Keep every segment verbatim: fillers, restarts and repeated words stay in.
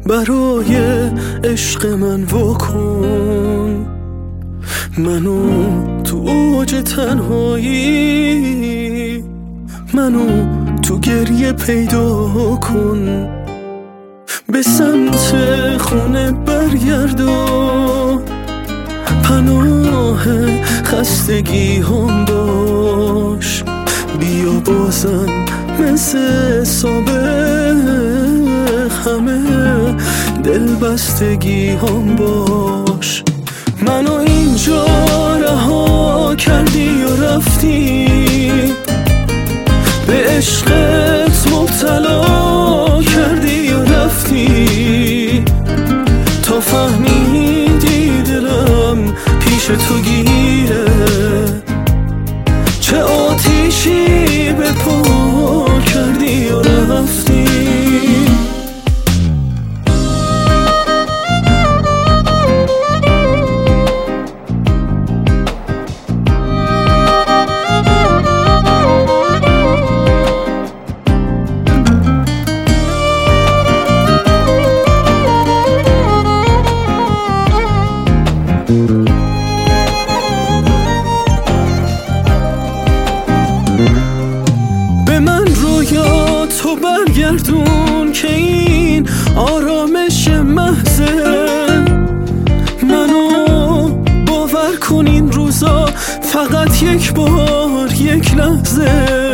برای عشق من واکن، منو تو اوج تنهایی، منو تو گریه پیدا کن. به سمت خونه برگردون، پناه خستگی هم باش. بیا بازم مثل سابق همه دل بستگی هم باش. منو اینجا رها کردی و رفتی، به عشقت مبتلا کردی و رفتی، تا فهمیدی دلم پیش تو گیره، چه آتیشی به پا کردی و رفتی. به من رویا تو برگردون که این آرامش محضه، منو باور کن این روزا فقط یک بار یک لحظه.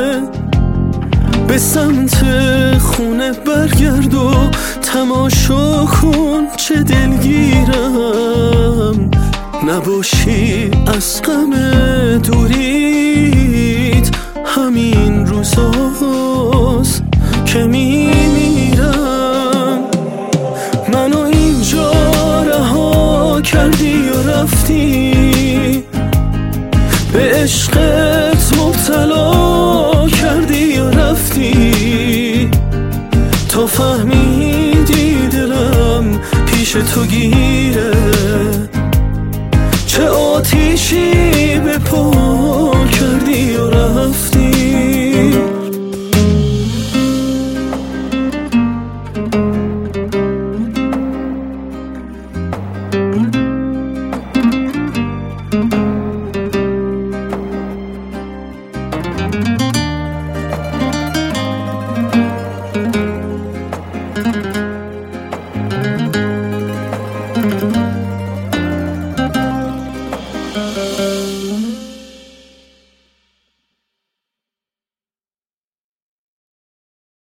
به سمت خونه برگرد و تماشا کن چه دلگیرم، نباشی از غم دوریت همین روزاست که میمیرم. منو اینجا رها کردی و رفتی، به عشقت مبتلا کردی و رفتی، تا فهمیدی دلم پیش تو گیره، چه آتیشی به پا